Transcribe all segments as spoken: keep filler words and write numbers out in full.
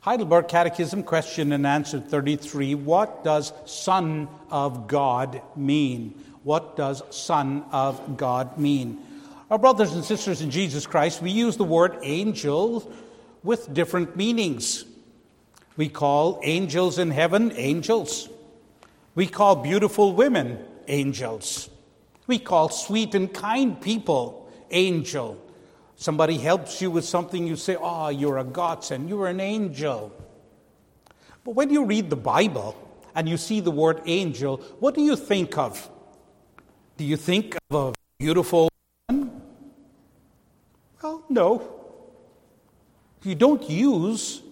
Heidelberg Catechism, question and answer thirty-three. What does Son of God mean? What does Son of God mean? Our brothers and sisters in Jesus Christ, we use the word angel with different meanings. We call angels in heaven angels. We call beautiful women angels. We call sweet and kind people angel. Somebody helps you with something, you say, oh, you're a godsend, you're an angel. But when you read the Bible and you see the word angel, what do you think of? Do you think of a beautiful woman? Well, no. You don't use,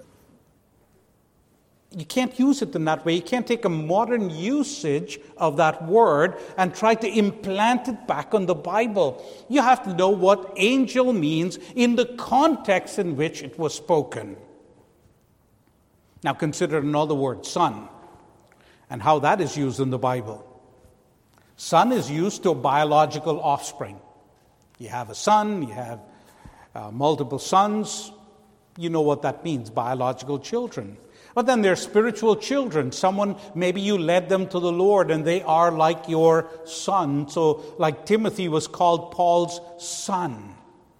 you can't use it in that way. You can't take a modern usage of that word and try to implant it back on the Bible. You have to know what angel means in the context in which it was spoken. Now consider another word, son, and how that is used in the Bible. Son is used to a biological offspring. You have a son, you have uh, multiple sons. You know what that means, biological children. But then they're spiritual children. Someone, maybe you led them to the Lord and they are like your son. So like Timothy was called Paul's son.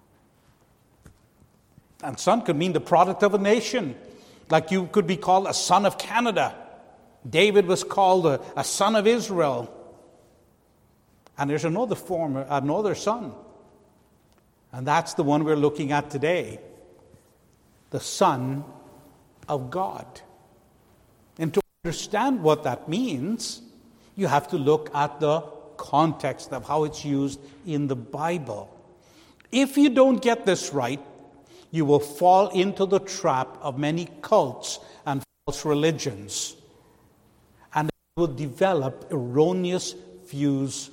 And son could mean the product of a nation. Like you could be called a son of Canada. David was called a, a son of Israel. And there's another form, another son. And that's the one we're looking at today. The Son of God. And to understand what that means, you have to look at the context of how it's used in the Bible. If you don't get this right, you will fall into the trap of many cults and false religions, and you will develop erroneous views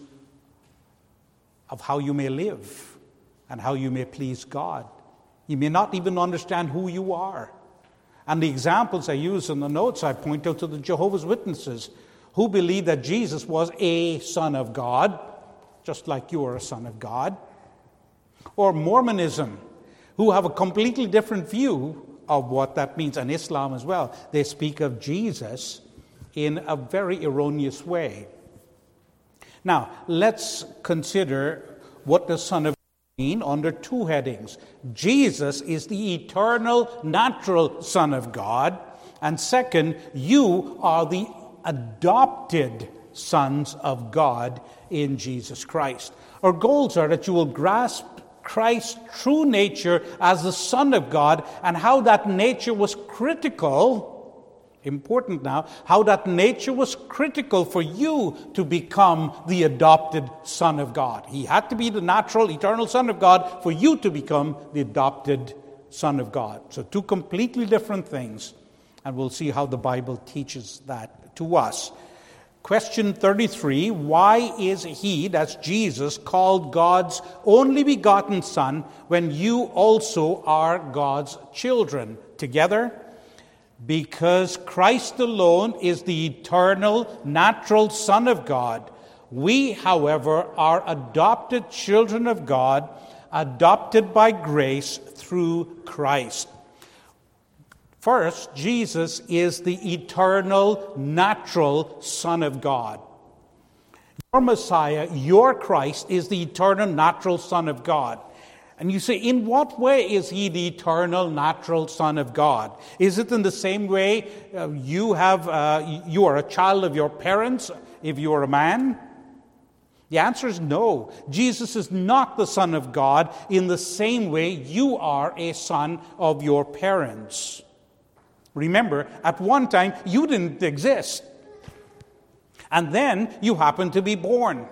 of how you may live and how you may please God. You may not even understand who you are. And the examples I use in the notes, I point out to the Jehovah's Witnesses who believe that Jesus was a son of God, just like you are a son of God. Or Mormonism, who have a completely different view of what that means. And Islam as well. They speak of Jesus in a very erroneous way. Now, let's consider what the Son of God under two headings. Jesus is the eternal, natural Son of God. And second, you are the adopted sons of God in Jesus Christ. Our goals are that you will grasp Christ's true nature as the Son of God and how that nature was critical, important now, how that nature was critical for you to become the adopted Son of God. He had to be the natural, eternal Son of God for you to become the adopted Son of God. So two completely different things. And we'll see how the Bible teaches that to us. Question thirty-three, why is he, that's Jesus, called God's only begotten Son when you also are God's children? Together? Because Christ alone is the eternal, natural Son of God. We, however, are adopted children of God, adopted by grace through Christ. First, Jesus is the eternal, natural Son of God. Your Messiah, your Christ, is the eternal, natural Son of God. And you say, in what way is he the eternal, natural Son of God? Is it in the same way uh, you have, uh, you are a child of your parents if you are a man? The answer is no. Jesus is not the Son of God in the same way you are a son of your parents. Remember, at one time, you didn't exist. And then you happened to be born.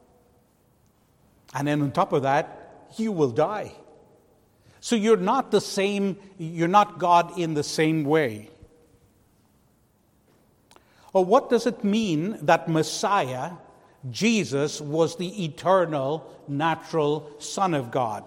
And then on top of that, you will die. So you're not the same, you're not God in the same way. Or what does it mean that Messiah, Jesus, was the eternal, natural Son of God?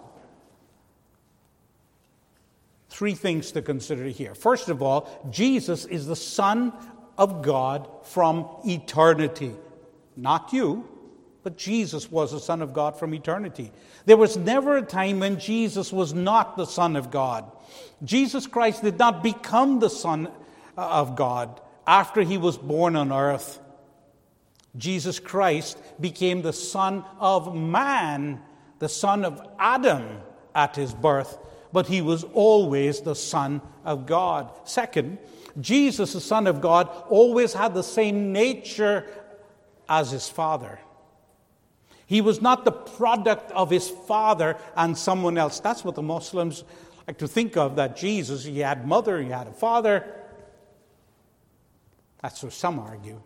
Three things to consider here. First of all, Jesus is the Son of God from eternity. Not you, But Jesus was the Son of God from eternity. There was never a time when Jesus was not the Son of God. Jesus Christ did not become the Son of God after he was born on earth. Jesus Christ became the Son of man, the son of Adam at his birth, but he was always the Son of God. Second, Jesus, the Son of God, always had the same nature as his Father. He was not the product of his Father and someone else. That's what the Muslims like to think of, that Jesus, he had mother, he had a father. That's what some argue.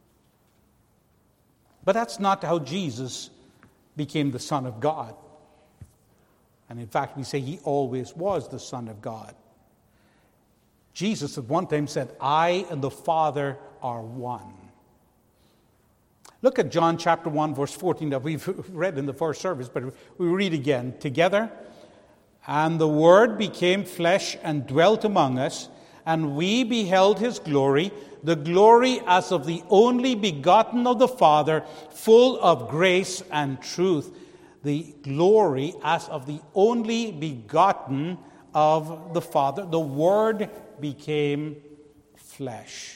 But that's not how Jesus became the Son of God. And in fact, we say he always was the Son of God. Jesus at one time said, I and the Father are one. Look at John chapter one, verse fourteen that we've read in the first service, but we read again together. And the Word became flesh and dwelt among us, and we beheld his glory, the glory as of the only begotten of the Father, full of grace and truth. The glory as of the only begotten of the Father. The Word became flesh.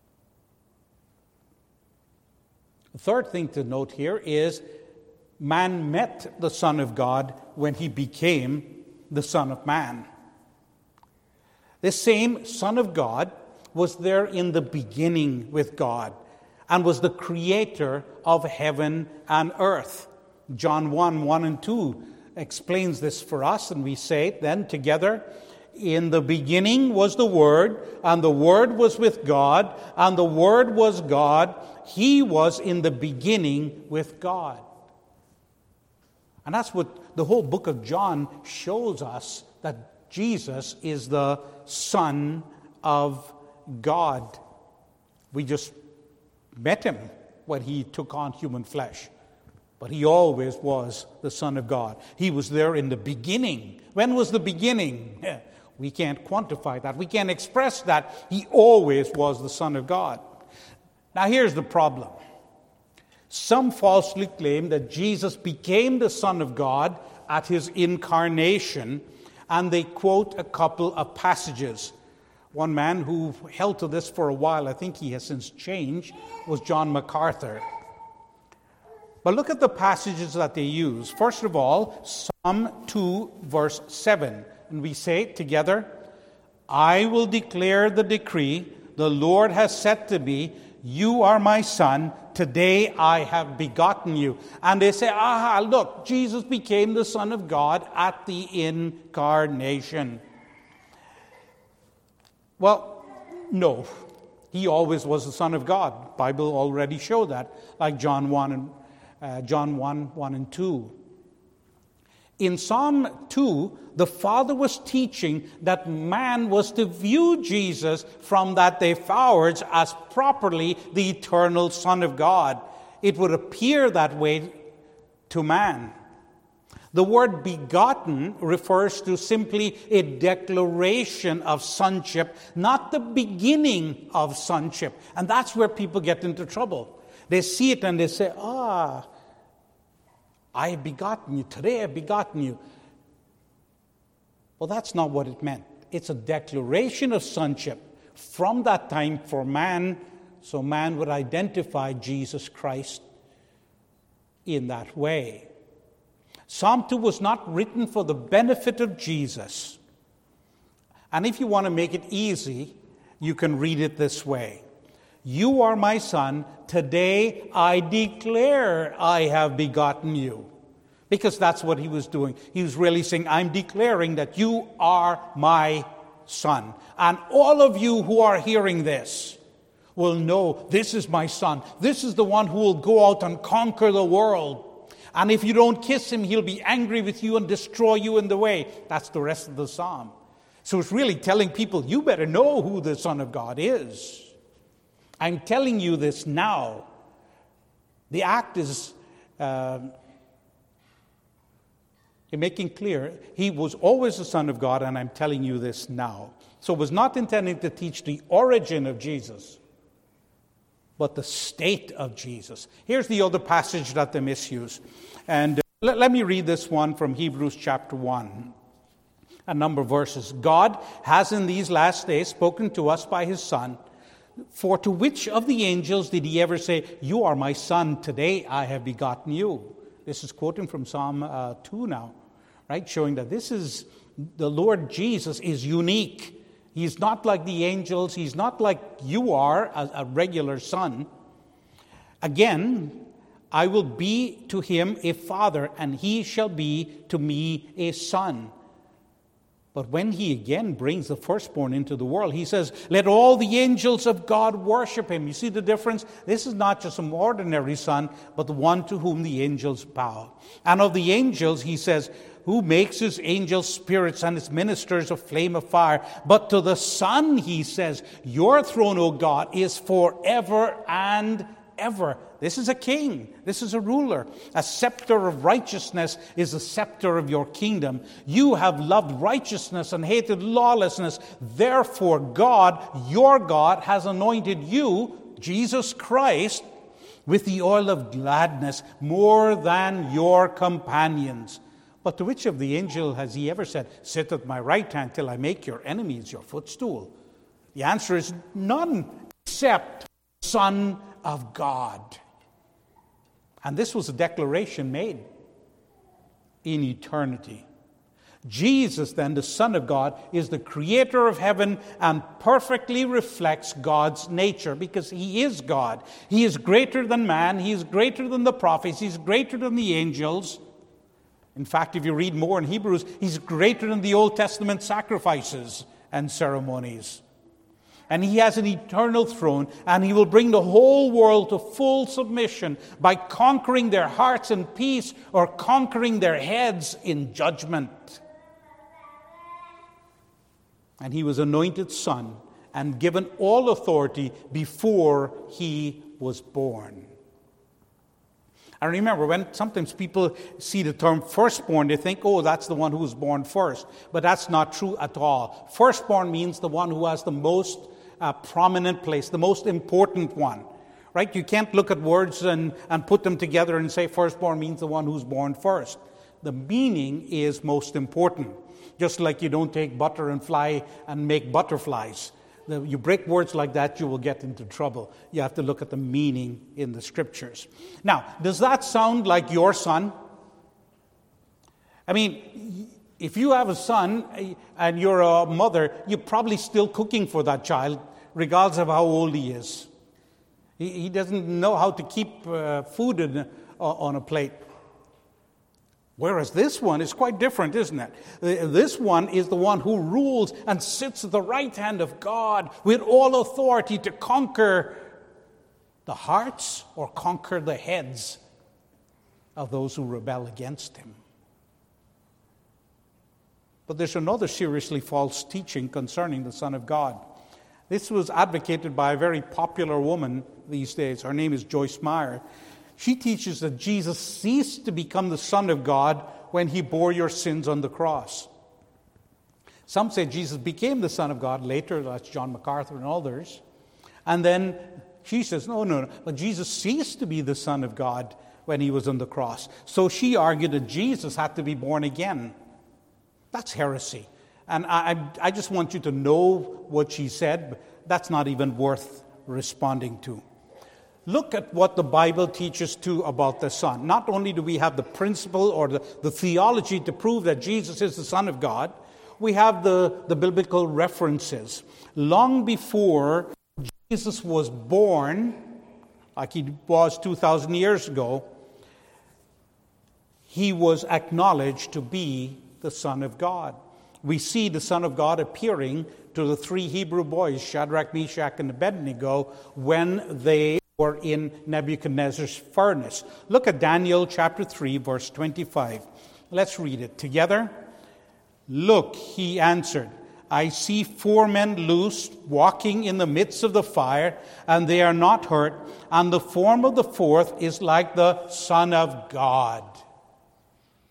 The third thing to note here is man met the Son of God when he became the Son of Man. This same Son of God was there in the beginning with God and was the creator of heaven and earth. John one, one and two explains this for us, and we say it then together. In the beginning was the Word, and the Word was with God, and the Word was God. He was in the beginning with God. And that's what the whole book of John shows us, that Jesus is the Son of God. We just met him when he took on human flesh. But he always was the Son of God. He was there in the beginning. When was the beginning? We can't quantify that. We can't express that. He always was the Son of God. Now here's the problem. Some falsely claim that Jesus became the Son of God at his incarnation, and they quote a couple of passages. One man who held to this for a while, I think he has since changed, was John MacArthur. But look at the passages that they use. First of all, Psalm two, verse seven. And we say together, I will declare the decree, the Lord has said to me, you are my son, today I have begotten you. And they say, aha, look, Jesus became the Son of God at the incarnation. Well, no. He always was the Son of God. The Bible already showed that, like John one and Uh, John one, one and two. In Psalm two, the Father was teaching that man was to view Jesus from that day forwards as properly the eternal Son of God. It would appear that way to man. The word begotten refers to simply a declaration of sonship, not the beginning of sonship. And that's where people get into trouble. They see it and they say, ah, I have begotten you. Today I have begotten you. Well, that's not what it meant. It's a declaration of sonship from that time for man, so man would identify Jesus Christ in that way. Psalm two was not written for the benefit of Jesus. And if you want to make it easy, you can read it this way. You are my son, today I declare I have begotten you. Because that's what he was doing. He was really saying, I'm declaring that you are my son. And all of you who are hearing this will know this is my son. This is the one who will go out and conquer the world. And if you don't kiss him, he'll be angry with you and destroy you in the way. That's the rest of the psalm. So it's really telling people, you better know who the Son of God is. I'm telling you this now. The act is uh, making clear he was always the Son of God, and I'm telling you this now. So it was not intending to teach the origin of Jesus, but the state of Jesus. Here's the other passage that they misuse. And uh, let, let me read this one from Hebrews chapter one. A number of verses. God has in these last days spoken to us by his Son. For to which of the angels did he ever say, "You are my son, today I have begotten you"? This is quoting from Psalm uh, two now, right? Showing that this is, the Lord Jesus is unique. He's not like the angels. He's not like you are, a, a regular son. Again, I will be to him a father, and he shall be to me a son. But when he again brings the firstborn into the world, he says, "Let all the angels of God worship him." You see the difference? This is not just some ordinary son, but the one to whom the angels bow. And of the angels, he says, "Who makes his angels spirits and his ministers a flame of fire." But to the Son, he says, "Your throne, O God, is forever and ever." This is a king. This is a ruler. A scepter of righteousness is the scepter of your kingdom. You have loved righteousness and hated lawlessness. Therefore, God, your God, has anointed you, Jesus Christ, with the oil of gladness more than your companions. But to which of the angels has he ever said, "Sit at my right hand till I make your enemies your footstool"? The answer is none, except the Son of God. And this was a declaration made in eternity. Jesus, then, the Son of God, is the creator of heaven and perfectly reflects God's nature because he is God. He is greater than man. He is greater than the prophets. He's greater than the angels. In fact, if you read more in Hebrews, he's greater than the Old Testament sacrifices and ceremonies. And he has an eternal throne, and he will bring the whole world to full submission by conquering their hearts in peace or conquering their heads in judgment. And he was anointed son and given all authority before he was born. I remember when sometimes people see the term firstborn, they think, oh, that's the one who was born first. But that's not true at all. Firstborn means the one who has the most uh, prominent place, the most important one. Right? You can't look at words and, and put them together and say firstborn means the one who's born first. The meaning is most important. Just like you don't take butter and fly and make butterflies. You break words like that, you will get into trouble. You have to look at the meaning in the scriptures. Now, does that sound like your son? I mean, if you have a son and you're a mother, you're probably still cooking for that child, regardless of how old he is. He, he doesn't know how to keep uh, food in, uh, on a plate. Whereas this one is quite different, isn't it? This one is the one who rules and sits at the right hand of God with all authority to conquer the hearts or conquer the heads of those who rebel against him. But there's another seriously false teaching concerning the Son of God. This was advocated by a very popular woman these days. Her name is Joyce Meyer. She teaches that Jesus ceased to become the Son of God when he bore your sins on the cross. Some say Jesus became the Son of God later, that's John MacArthur and others. And then she says, no, no, no, but Jesus ceased to be the Son of God when he was on the cross. So she argued that Jesus had to be born again. That's heresy. And I, I just want you to know what she said, but that's not even worth responding to. Look at what the Bible teaches too about the Son. Not only do we have the principle or the, the theology to prove that Jesus is the Son of God, we have the, the biblical references. Long before Jesus was born, like he was two thousand years ago, he was acknowledged to be the Son of God. We see the Son of God appearing to the three Hebrew boys, Shadrach, Meshach, and Abednego, when they were in Nebuchadnezzar's furnace. Look at Daniel chapter three, verse twenty-five. Let's read it together. Look, he answered, I see four men loose, walking in the midst of the fire, and they are not hurt, and the form of the fourth is like the Son of God.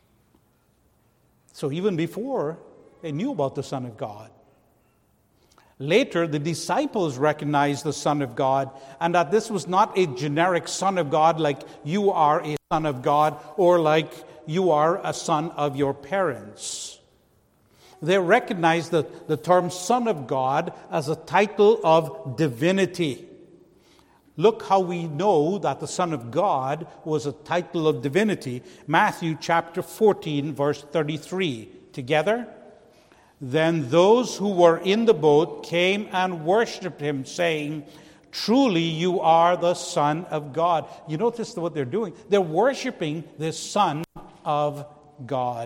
So even before, they knew about the Son of God. Later, the disciples recognized the Son of God, and that this was not a generic Son of God like you are a son of God or like you are a son of your parents. They recognized the, the term Son of God as a title of divinity. Look how we know that the Son of God was a title of divinity. Matthew chapter fourteen, verse thirty-three. Together? Then those who were in the boat came and worshipped him, saying, "Truly you are the Son of God." You notice what they're doing? They're worshiping the Son of God.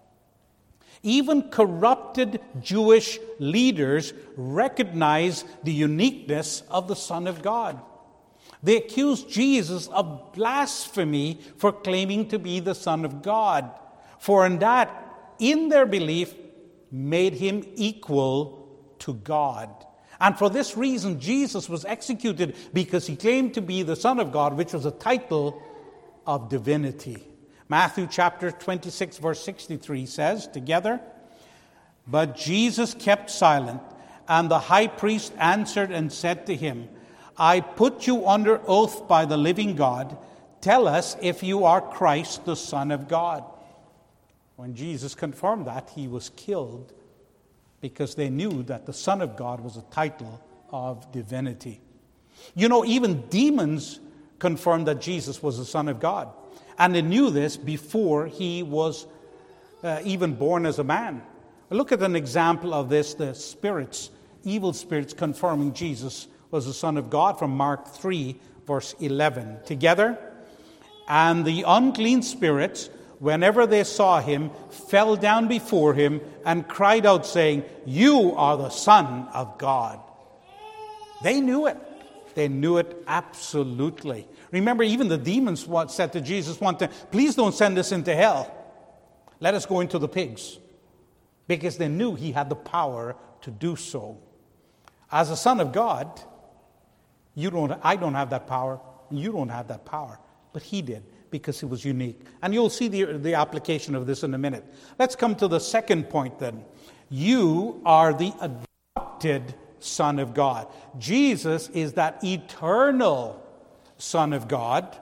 Even corrupted Jewish leaders recognize the uniqueness of the Son of God. They accused Jesus of blasphemy for claiming to be the Son of God, for in that, in their belief, made him equal to God. And for this reason, Jesus was executed because he claimed to be the Son of God, which was a title of divinity. Matthew chapter twenty-six, verse sixty-three says, together, "But Jesus kept silent, and the high priest answered and said to him, I put you under oath by the living God. Tell us if you are Christ, the Son of God." When Jesus confirmed that, he was killed because they knew that the Son of God was a title of divinity. You know, even demons confirmed that Jesus was the Son of God. And they knew this before he was uh, even born as a man. Look at an example of this, the spirits, evil spirits confirming Jesus was the Son of God from Mark three, verse eleven. Together, "And the unclean spirits, whenever they saw him, fell down before him and cried out, saying, You are the Son of God." They knew it. They knew it absolutely. Remember, even the demons said to Jesus one time, "Please don't send us into hell. Let us go into the pigs." Because they knew he had the power to do so. As a son of God, you don't, I don't have that power, and you don't have that power. But he did, because he was unique. And you'll see the, the application of this in a minute. Let's come to the second point then. You are the adopted Son of God. Jesus is that eternal Son of God.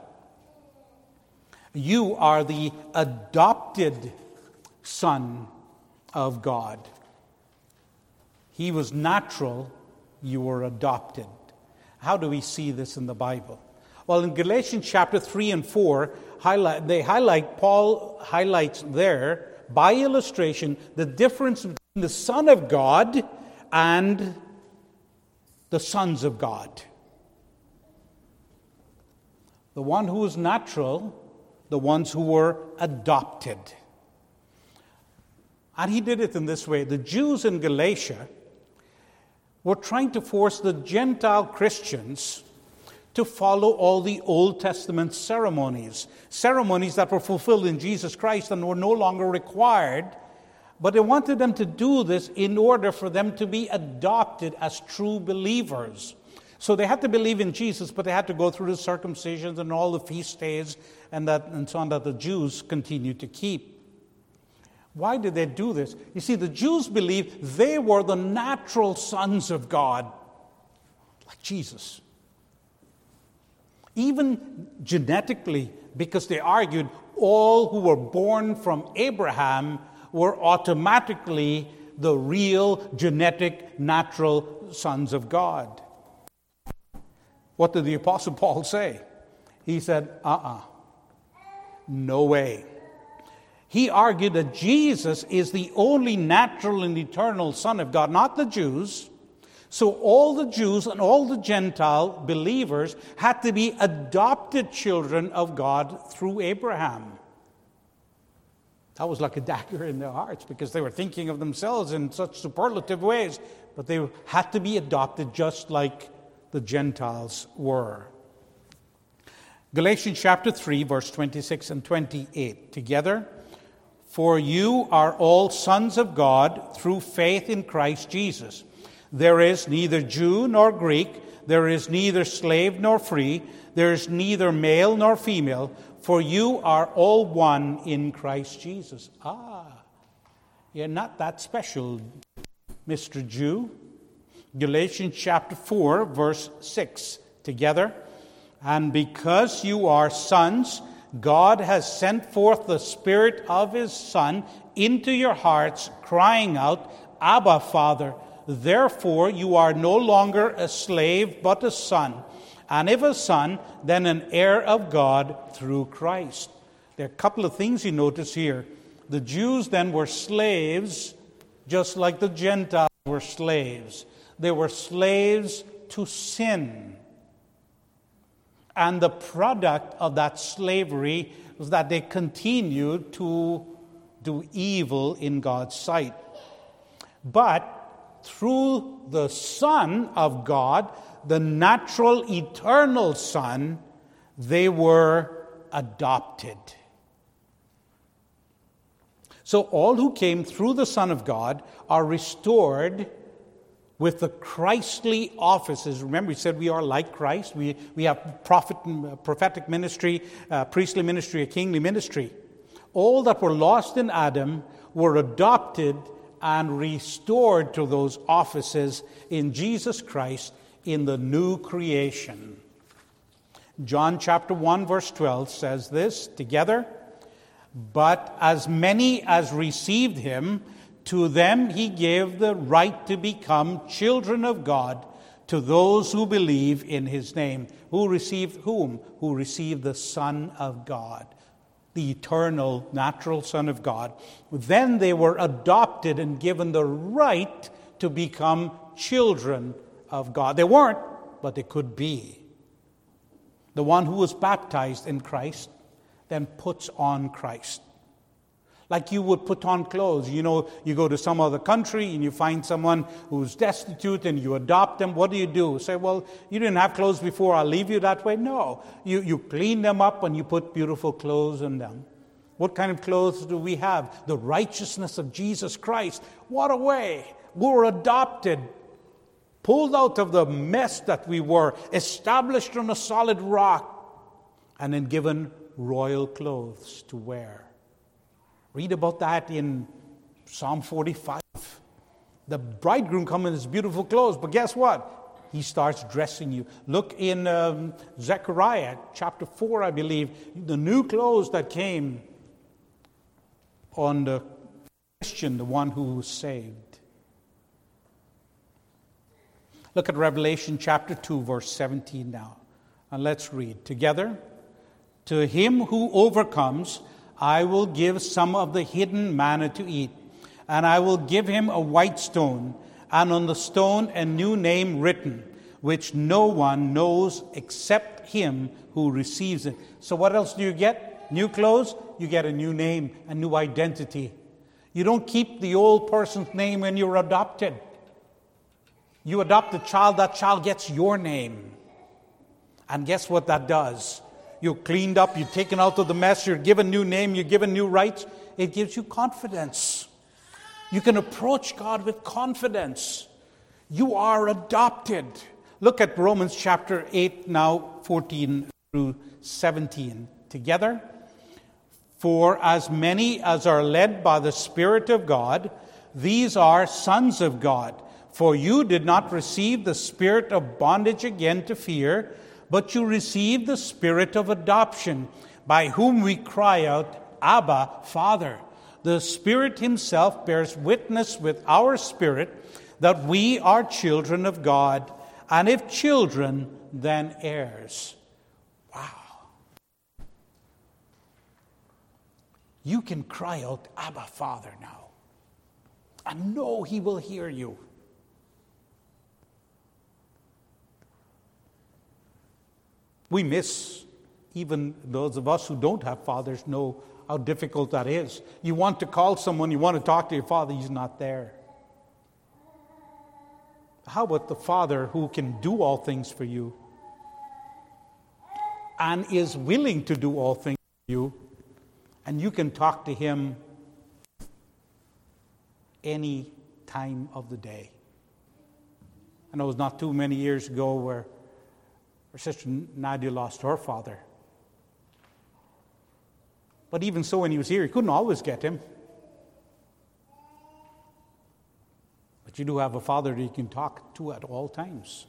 You are the adopted Son of God. He was natural, you were adopted. How do we see this in the Bible? Well, in Galatians chapter three and four, highlight, they highlight, Paul highlights there, by illustration, the difference between the Son of God and the sons of God. The one who was natural, the ones who were adopted. And he did it in this way. The Jews in Galatia were trying to force the Gentile Christians to follow all the Old Testament ceremonies. Ceremonies that were fulfilled in Jesus Christ and were no longer required. But they wanted them to do this in order for them to be adopted as true believers. So they had to believe in Jesus, but they had to go through the circumcisions and all the feast days and that and so on that the Jews continued to keep. Why did they do this? You see, the Jews believed they were the natural sons of God, like Jesus. Even genetically, because they argued all who were born from Abraham were automatically the real genetic natural sons of God. What did the Apostle Paul say? He said, uh-uh, no way. He argued that Jesus is the only natural and eternal Son of God, not the Jews. So all the Jews and all the Gentile believers had to be adopted children of God through Abraham. That was like a dagger in their hearts because they were thinking of themselves in such superlative ways. But they had to be adopted just like the Gentiles were. Galatians chapter three, verse twenty-six and twenty-eight. Together. "For you are all sons of God through faith in Christ Jesus. There is neither Jew nor Greek, there is neither slave nor free, there is neither male nor female, for you are all one in Christ Jesus." Ah, you're not that special, Mister Jew. Galatians chapter four, verse six. Together. And because you are sons, God has sent forth the Spirit of His Son into your hearts, crying out, Abba, Father. Therefore you are no longer a slave, but a son. And if a son, then an heir of God through Christ. There are a couple of things you notice here. The Jews then were slaves, just like the Gentiles were slaves. They were slaves to sin. And the product of that slavery was that they continued to do evil in God's sight. But through the Son of God, the natural, eternal Son, they were adopted. So all who came through the Son of God are restored with the Christly offices. Remember, we said we are like Christ. We, we have prophet, prophetic ministry, uh, priestly ministry, a kingly ministry. All that were lost in Adam were adopted and restored to those offices in Jesus Christ in the new creation. John chapter one, verse twelve says this together. But as many as received Him, to them He gave the right to become children of God, to those who believe in His name. Who received whom? Who received the Son of God, the eternal, natural Son of God. Then they were adopted and given the right to become children of God. They weren't, but they could be. The one who was baptized in Christ then puts on Christ. Like you would put on clothes. You know, you go to some other country and you find someone who's destitute and you adopt them. What do you do? Say, well, you didn't have clothes before, I'll leave you that way. No. You, you clean them up and you put beautiful clothes on them. What kind of clothes do we have? The righteousness of Jesus Christ. What a way. We were adopted, pulled out of the mess that we were, established on a solid rock, and then given royal clothes to wear. Read about that in Psalm forty-five. The bridegroom comes in his beautiful clothes, but guess what? He starts dressing you. Look in um, Zechariah chapter four, I believe, the new clothes that came on the Christian, the one who was saved. Look at Revelation chapter two, verse seventeen now. And let's read together. To him who overcomes, I will give some of the hidden manna to eat, and I will give him a white stone, and on the stone a new name written, which no one knows except him who receives it. So what else do you get? New clothes? You get a new name, a new identity. You don't keep the old person's name when you're adopted. You adopt a child, that child gets your name. And guess what that does? You're cleaned up, you're taken out of the mess, you're given new name, you're given new rights. It gives you confidence. You can approach God with confidence. You are adopted. Look at Romans chapter eight now, fourteen through seventeen. Together. For as many as are led by the Spirit of God, these are sons of God. For you did not receive the spirit of bondage again to fear, but you received the Spirit of adoption, by whom we cry out, Abba, Father. The Spirit Himself bears witness with our spirit that we are children of God, and if children, then heirs. Wow. You can cry out, Abba, Father now, and know He will hear you. We miss, even those of us who don't have fathers know how difficult that is. You want to call someone, you want to talk to your father, he's not there. How about the Father who can do all things for you and is willing to do all things for you, and you can talk to Him any time of the day? I know it was not too many years ago where Our sister Nadia lost her father. But even so, when he was here, he couldn't always get him. But you do have a Father that you can talk to at all times.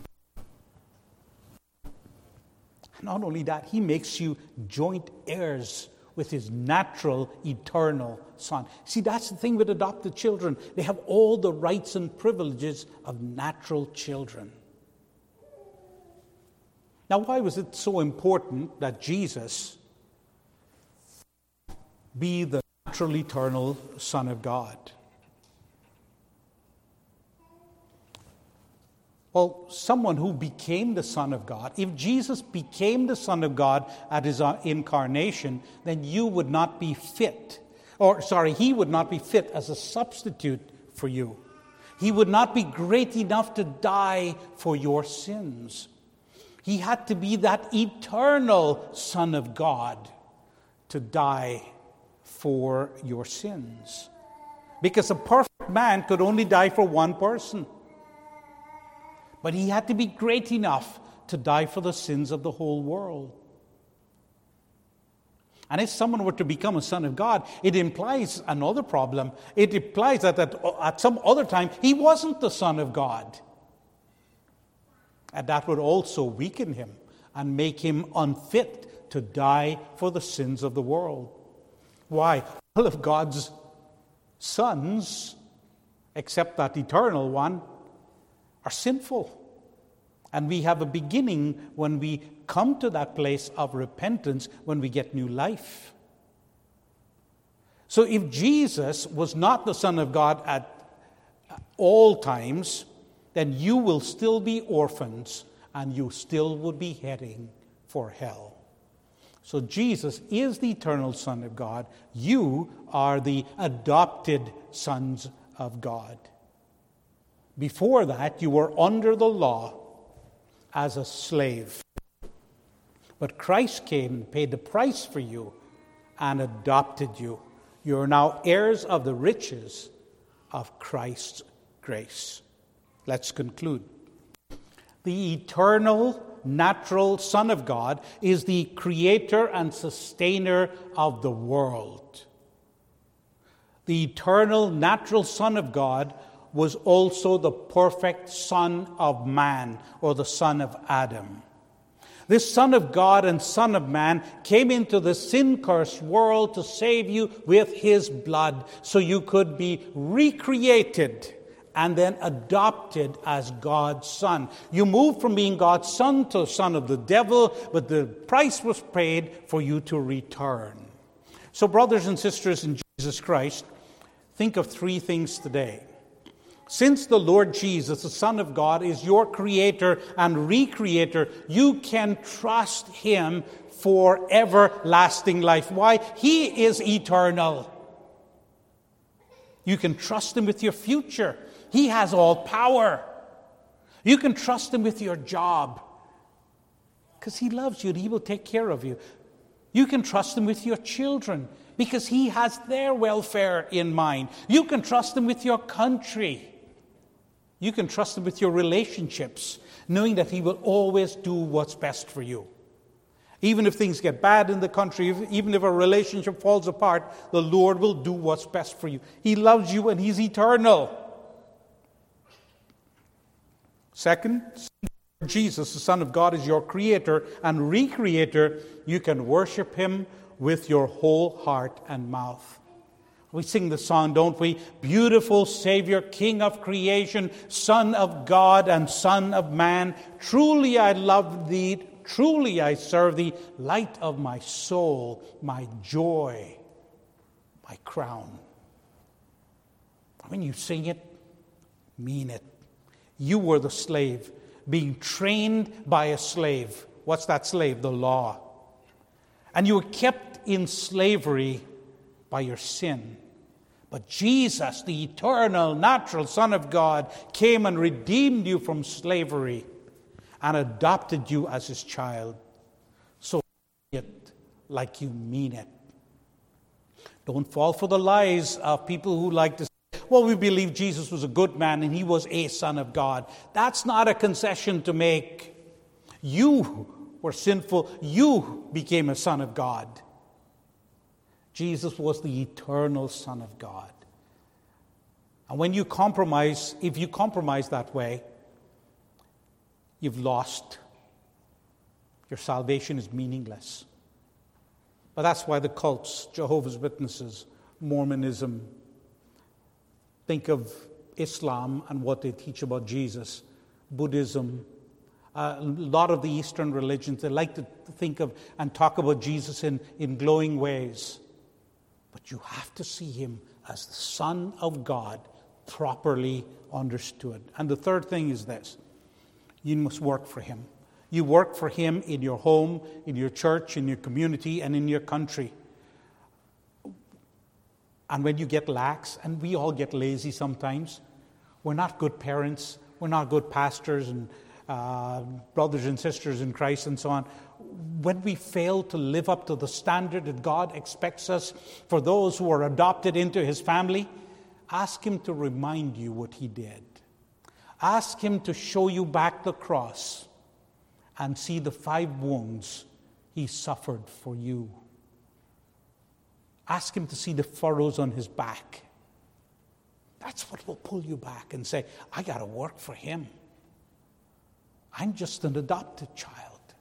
Not only that, He makes you joint heirs with His natural, eternal Son. See, that's the thing with adopted children. They have all the rights and privileges of natural children. Now, why was it so important that Jesus be the natural, eternal Son of God? Well, someone who became the Son of God, if Jesus became the Son of God at His incarnation, then you would not be fit, or sorry, He would not be fit as a substitute for you. He would not be great enough to die for your sins. He had to be that eternal Son of God to die for your sins. Because a perfect man could only die for one person. But He had to be great enough to die for the sins of the whole world. And if someone were to become a son of God, it implies another problem. It implies that at, at some other time, he wasn't the Son of God. And that would also weaken him and make him unfit to die for the sins of the world. Why? All of God's sons, except that eternal one, are sinful. And we have a beginning when we come to that place of repentance, when we get new life. So if Jesus was not the Son of God at all times, then you will still be orphans and you still would be heading for hell. So Jesus is the eternal Son of God. You are the adopted sons of God. Before that, you were under the law as a slave. But Christ came and paid the price for you and adopted you. You are now heirs of the riches of Christ's grace. Let's conclude. The eternal, natural Son of God is the creator and sustainer of the world. The eternal, natural Son of God was also the perfect Son of man, or the Son of Adam. This Son of God and Son of man came into the sin-cursed world to save you with His blood, so you could be recreated and then adopted as God's son. You moved from being God's son to son of the devil, but the price was paid for you to return. So, brothers and sisters in Jesus Christ, think of three things today. Since the Lord Jesus, the Son of God, is your creator and recreator, you can trust Him for everlasting life. Why? He is eternal. You can trust Him with your future. He has all power. You can trust Him with your job because He loves you and He will take care of you. You can trust Him with your children because He has their welfare in mind. You can trust Him with your country. You can trust Him with your relationships, knowing that He will always do what's best for you. Even if things get bad in the country, even if a relationship falls apart, the Lord will do what's best for you. He loves you and He's eternal. Second, Jesus, the Son of God, is your creator and recreator. You can worship Him with your whole heart and mouth. We sing the song, don't we? Beautiful Savior, King of creation, Son of God and Son of man. Truly I love Thee, truly I serve Thee, light of my soul, my joy, my crown. When you sing it, mean it. You were the slave, being trained by a slave. What's that slave? The law. And you were kept in slavery by your sin. But Jesus, the eternal, natural Son of God, came and redeemed you from slavery and adopted you as His child. So say it like you mean it. Don't fall for the lies of people who like to say, well, we believe Jesus was a good man and He was a Son of God. That's not a concession to make. You were sinful. You became a son of God. Jesus was the eternal Son of God. And when you compromise, if you compromise that way, you've lost. Your salvation is meaningless. But that's why the cults, Jehovah's Witnesses, Mormonism, think of Islam and what they teach about Jesus, Buddhism, uh, a lot of the Eastern religions, they like to think of and talk about Jesus in, in glowing ways. But you have to see him as the Son of God, properly understood. And the third thing is this: you must work for him. You work for him in your home, in your church, in your community, and in your country. And when you get lax, and we all get lazy sometimes, we're not good parents, we're not good pastors and uh, brothers and sisters in Christ and so on. When we fail to live up to the standard that God expects us for those who are adopted into his family, ask him to remind you what he did. Ask him to show you back the cross and see the five wounds he suffered for you. Ask him to see the furrows on his back. That's what will pull you back and say, I got to work for him. I'm just an adopted child.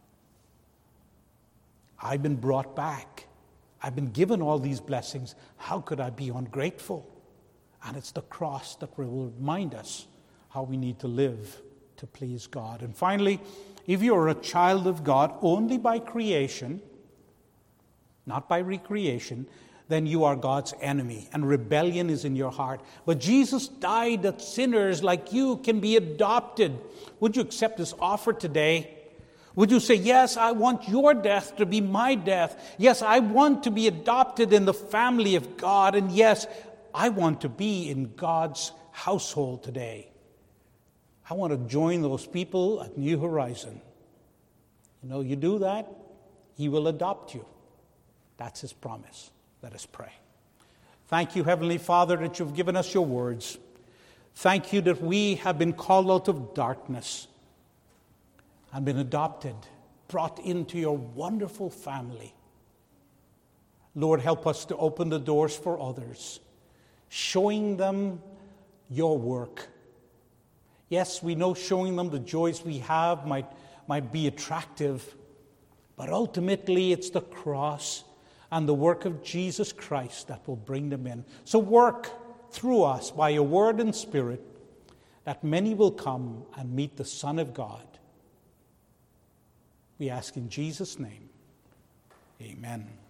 I've been brought back. I've been given all these blessings. How could I be ungrateful? And it's the cross that will remind us how we need to live to please God. And finally, if you're a child of God only by creation, not by recreation, then you are God's enemy, and rebellion is in your heart. But Jesus died that sinners like you can be adopted. Would you accept this offer today? Would you say, yes, I want your death to be my death. Yes, I want to be adopted in the family of God. And yes, I want to be in God's household today. I want to join those people at New Horizon. You know, you do that, he will adopt you. That's his promise. Let us pray. Thank you, Heavenly Father, that you've given us your words. Thank you that we have been called out of darkness and been adopted, brought into your wonderful family. Lord, help us to open the doors for others, showing them your work. Yes, we know showing them the joys we have might, might be attractive, but ultimately it's the cross and the work of Jesus Christ that will bring them in. So work through us by your word and spirit, that many will come and meet the Son of God. We ask in Jesus' name, amen.